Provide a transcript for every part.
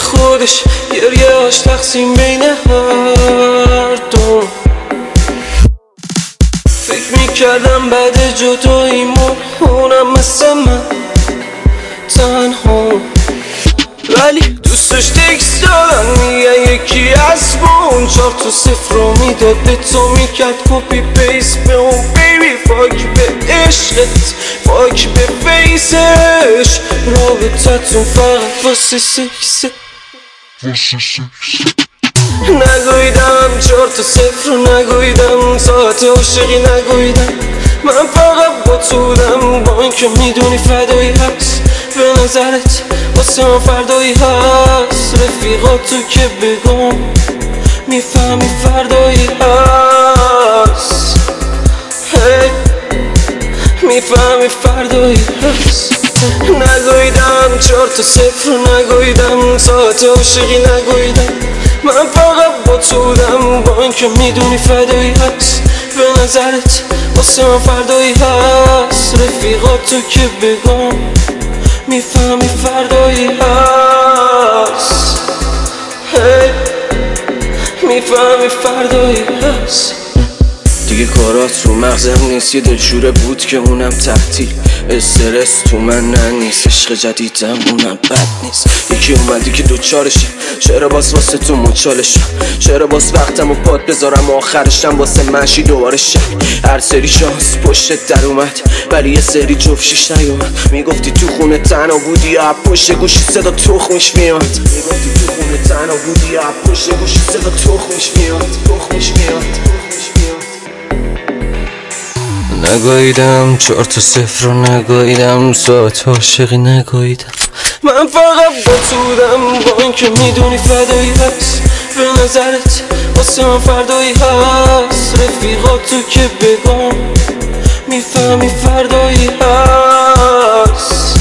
خودش گریه‌اش تقسیم بین هر دوم. فکر میکردم بعد جداییمون اونم مثل من تنها، ولی دوستش تکس دادن میگن یکی از بون 4 تا 0 رو میداد به تو میکرد کپی پیس به اون. بیبی فاک به عشقت، فاک به فیسش، رابطتون فقط واسه سکسه. نگویدم 4 تا 0 رو نگویدم، ساعت عاشقی نگویدم، من فقط با تو بودم. با این که میدونی فدایی هست به نظرت واسه من فردایی هست. رفیقاتو که بگم میفهمی فردایی هست. میفهمی فردایی هست. نگویدم 4 تا 0 رو نگویدم، ساعت عاشقی نگویدم، من فقط با تو بودم. با این که میدونی فدایی هست به نظرت واسه من فردایی هست. رفیقاتو که بگم میفهمی فردایی هست. میفهمی فردایی هست. دیگه کارات رو مغزم نیست، یه دلشوره بود که اونم تعطیل. استرس تو من نیست، عشق جدیدم اونم بد نیست. یکی اومدی که دوچارشه، چرا باز واسه تو مچالشم؟ چرا باز وقتم و پاد بذارم آخرشم واسه منشی دوباره شم؟ هر سری شانس پشت در اومد ولی یه سری جفشیش نیومد. میگفتی تو خونه تنها بودی یا پشت گوشی صدا تخمش میاد. میگفتی تو خونه تنها بودی یا پشت گوشی صدا تخمش میاد. تخمش میاد. نگویدم 4 تا 0 رو نگویدم، ساعت عاشقی نگویدم، من فقط با تو بودم. با این که میدونی فدایی هست به نظرت واسه من فردایی هست. رفیقاتو که بگم میفهمی فردایی هست.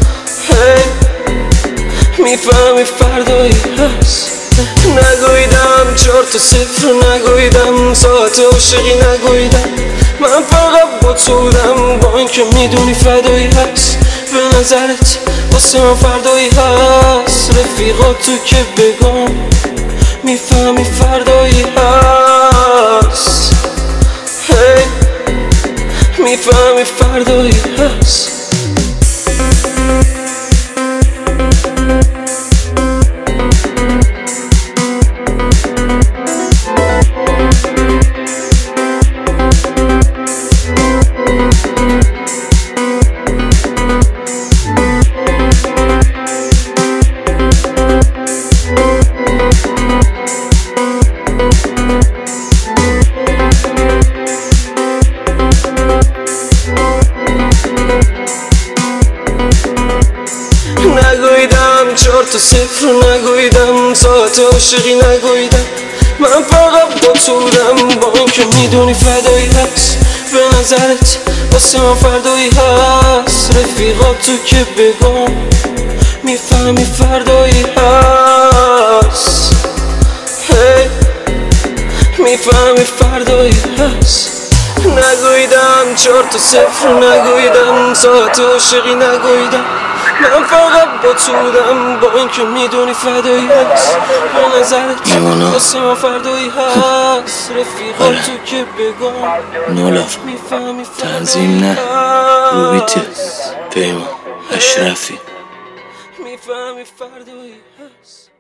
میفهمی فردایی هست. نگویدم 4 تا 0 رو نگویدم، ساعت عاشقی نگویدم، من فقط با تو بودم. با این که میدونی فدایی هست به نظرت واسه من فردایی هست. رفیقاتو که بگم میفهمی فردایی هست. میفهمی فردایی هست. نگویدم 4 تا 0 رو نگویدم، ساعت عاشقی نگویدم، من فقط با تو بودم. با این که میدونی فدایی هست به نظرت واسه من فردایی هست. رفیقاتو که بگم میفهمی فردایی هست. میفهمی فردایی هست. نگویدم 4 تا 0 رو نگویدم، ساعت عاشقی نگویدم، من فقط با تو بودم. با این که میدونی فدایی هست به نظرت واسه من فردایی هست. رفیقاتو که بگم نولاف تنظیم نه روبیته پیمان اشرفی میفهمی فردایی هست.